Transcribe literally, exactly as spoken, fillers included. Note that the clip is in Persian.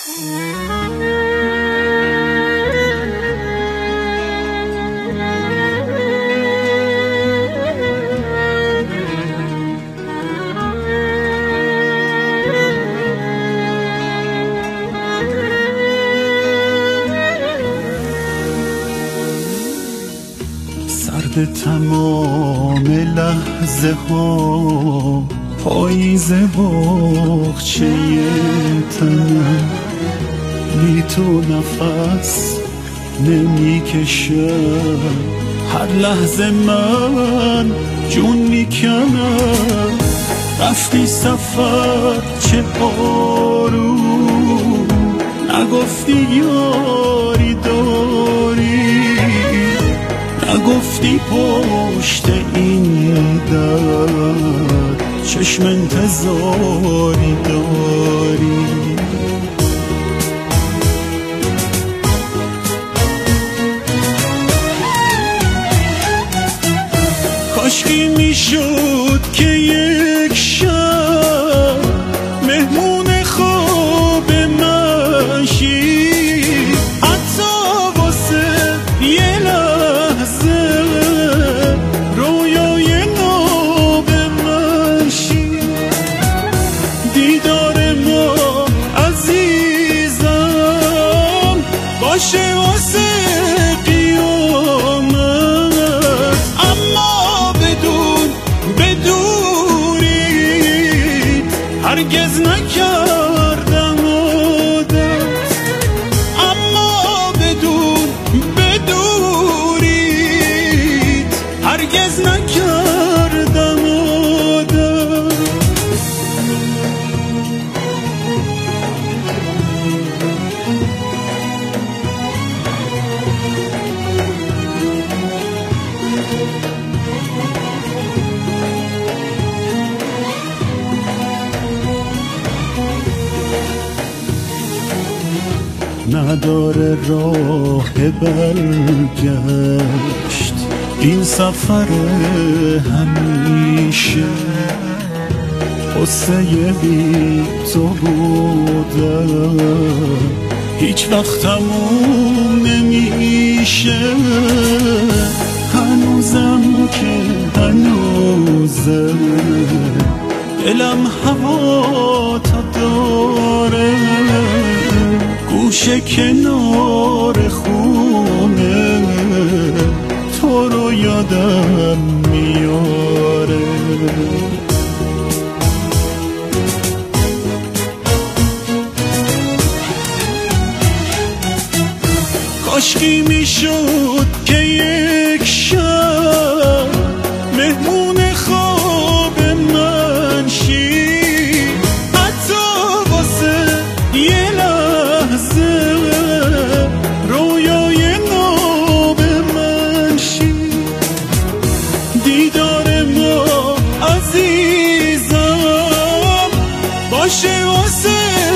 سرد تمام لحظه ها، پاییز باغچه تنم، بی تو نفس نمیکشم. هر لحظه من جون میکنم. رفتی سفر چه آروم، نگفتی یاری داری، نگفتی پشت این در چشم انتظاری داری. کاشکی میشد که یک شب مهمون خواب من شی، حتی واسه یه لحظه رویای ناب من شی. دیدار ما عزیزم باشه واسه قیامت، اما بدون بدونی هرگز نکردم عادت. اما بدون بدونی هرگز نکردم عادت. نداره راه برگشت این سفر همیشه، قصه بی تو بودم هیچ وقت تموم نمیشه. هنوزم که هنوزم دلم هوا تا داره، گوشه کنار خونه تو رو یادم میاره. کاشکی میشد که یک شب مهمون خواب من شی، حتی واسه یه لحظه رویای ناب من شی. دیدار ما عزیزم باشه واسه